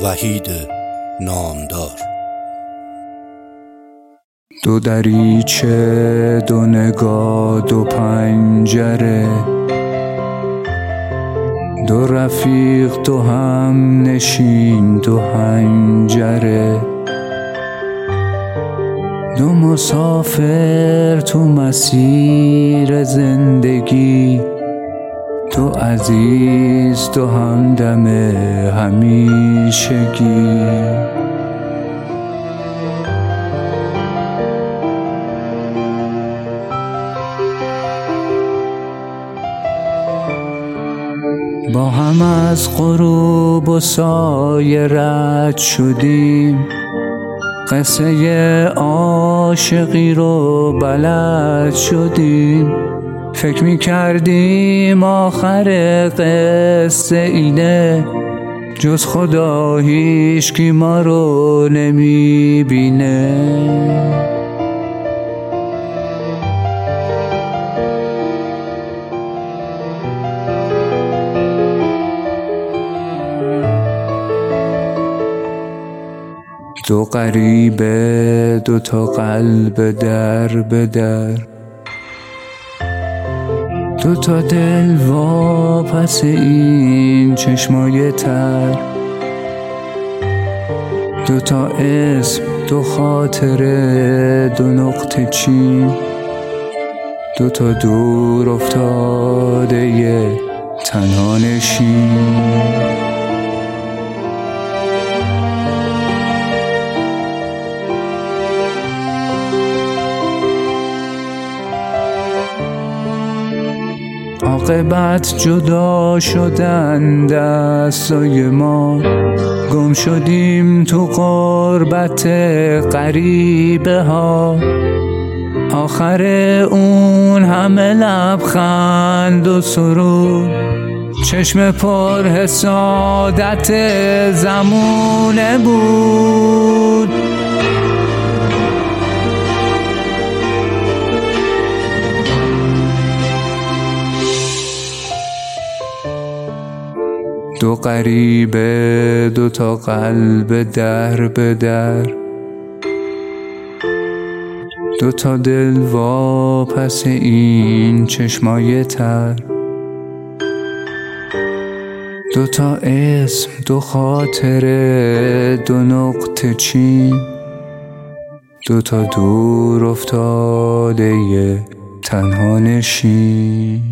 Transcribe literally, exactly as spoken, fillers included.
وحید نامدار. دو دریچه، دو نگاه، دو پنجره، دو رفیق، دو هم نشین، دو حنجره، دو مسافر تو مسیر زندگی، دو عزیز، دو همدم همیشگی. با هم از غروب و سایه رد شدیم، قصه عاشقی رو بلد شدیم. فکر می کردیم آخر قصه اینه، جز خدا هیچکی ما رو نمی بینه. دو غریبه، دو تا قلب در به در، دو تا دل واپس این چشمای تر، دو تا اسم، دو خاطره، دو نقطه چین، دو تا دور افتاده یه تنها نشین. عاقبت جدا شدن دستای ما، گم شدیم تو غربت غریبه ها. آخر اون همه لبخند و سرود، چشم پر حسادت زمونه بود. دو غریبه، دو تا قلب در به در، دو تا دل واپس این چشمای تر، دو تا اسم، دو خاطره، دو نقطه چین، دو تا دور افتاده یه تنها نشین.